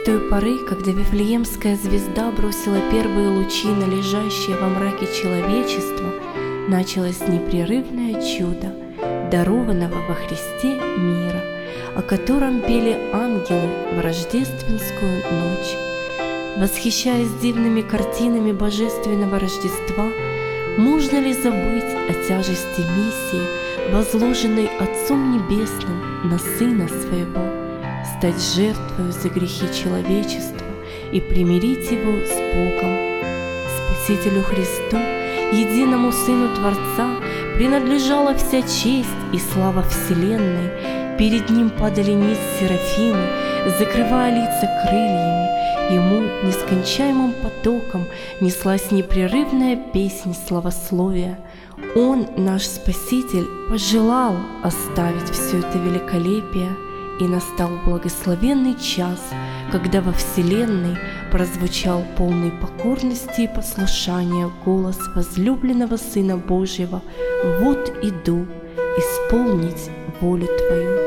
той поры, когда Вифлеемская звезда бросила первые лучи на лежащее во мраке человечество, началось непрерывное чудо, дарованного во Христе мира, о котором пели ангелы в рождественскую ночь. Восхищаясь дивными картинами божественного Рождества, можно ли забыть о тяжести миссии, возложенной Отцом Небесным на Сына Своего, стать жертвою за грехи человечества и примирить его с Богом? Спасителю Христу, единому Сыну Творца, принадлежала вся честь и слава вселенной. Перед Ним падали ниц серафимы, закрывая лица крыльями. Ему нескончаемым потоком неслась непрерывная песнь славословия. Он, наш Спаситель, пожелал оставить все это великолепие, и настал благословенный час, когда во вселенной прозвучал полный покорности и послушания голос возлюбленного Сына Божьего: «Вот иду исполнить волю Твою».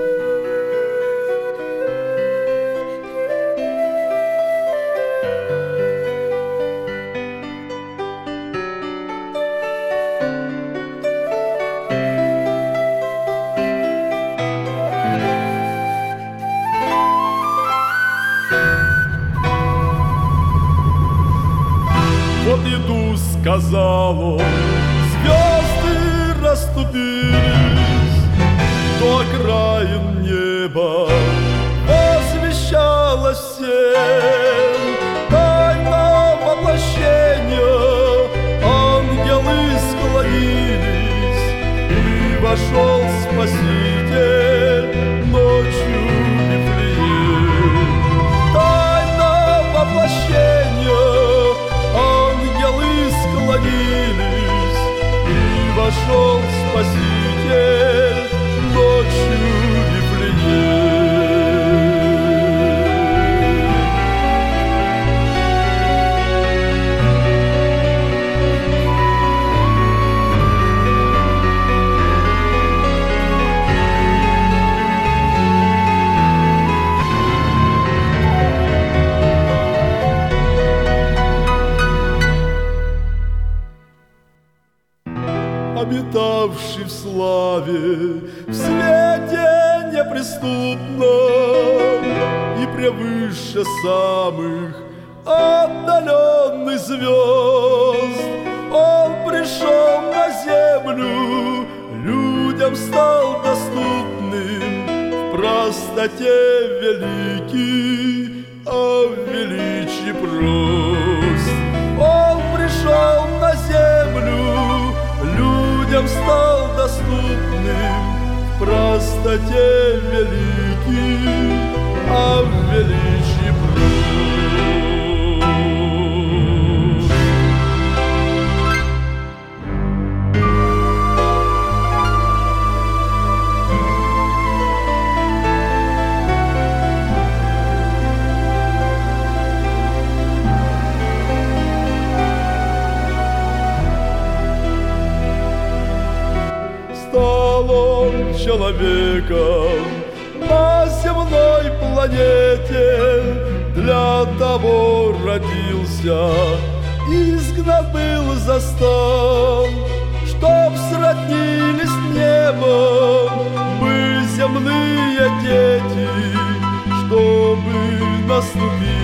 Вот иду, сказал он, звезды расступились, до окраин неба возвещалось всем тайна воплощения. Ангелы склонились, и вошел Спаситель ночью в Вифлеем. Тайна воплощения, ангелы склонились, и вошел Спаситель ночью в Вифлеем. Обитавший в славе, в свете неприступном и превыше самых отдаленных звезд, Он пришел на землю, людям стал доступным в простоте великий, а в величии прост. Он пришел на землю, людям стал доступным в простоте великий, а в величии прост. Стал он человеком на земной планете, для того родился, изгнан был за стан, чтоб сроднились небом мы, земные дети, чтобы наступил